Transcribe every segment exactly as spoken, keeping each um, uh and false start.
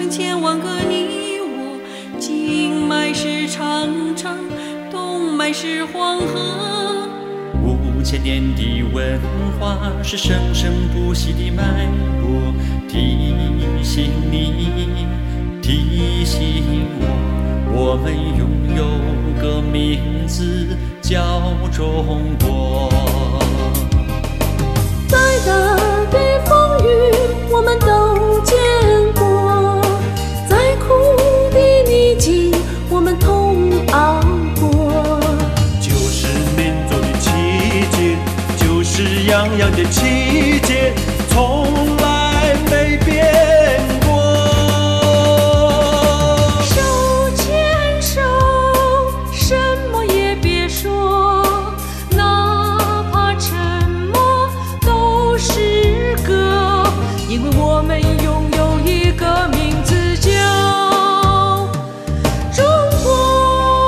成千万个你我，经脉是长城，动脉是黄河。 五千年的文化是生生不息的脉搏，提醒你，提醒我，我们拥有个名字叫中国。 再大的风雨我们都见过，再苦的逆境我们同熬过。 就是民族的奇迹，就是洋洋的奇迹，从来没变过。 手牵手，什么也别说，哪怕沉默都是歌，因为我们拥有一个名字叫中国。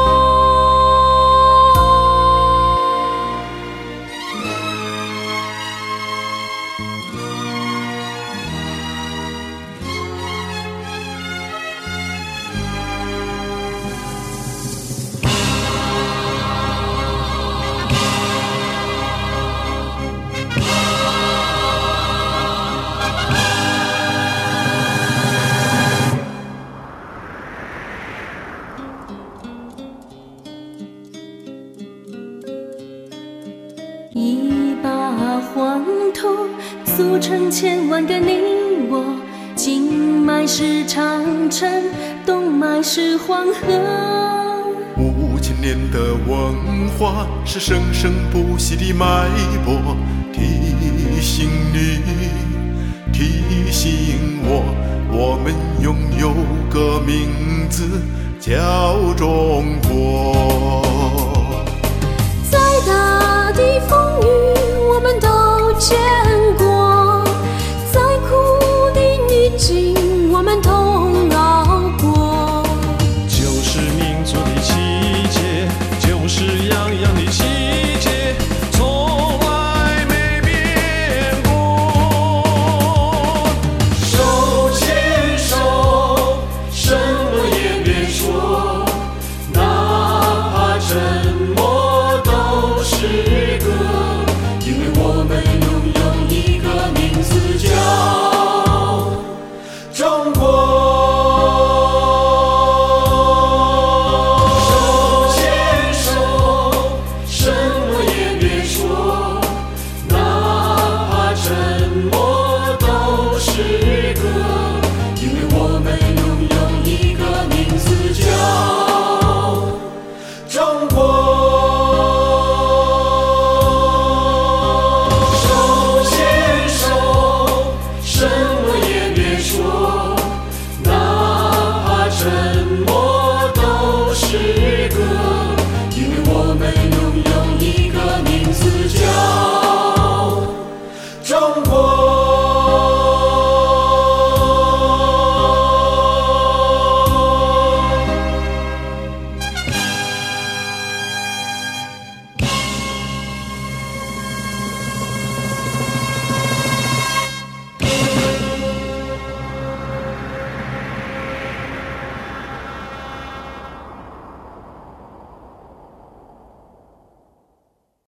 一把黄土塑成千万个你我，经脉是长城，动脉是黄河。 五千年的文化是生生不息的脉搏，提醒你，提醒我，我们拥有个名字叫中国。 再大的风雨我们都见过，再苦的逆境我们同熬过。 就是民族的奇迹，就是洋洋的奇迹，从来没变过。手牵手，什么也别说，哪怕沉默都是歌，因为我们拥有一个名字叫中国。手牵手，什么也别说，哪怕沉默都是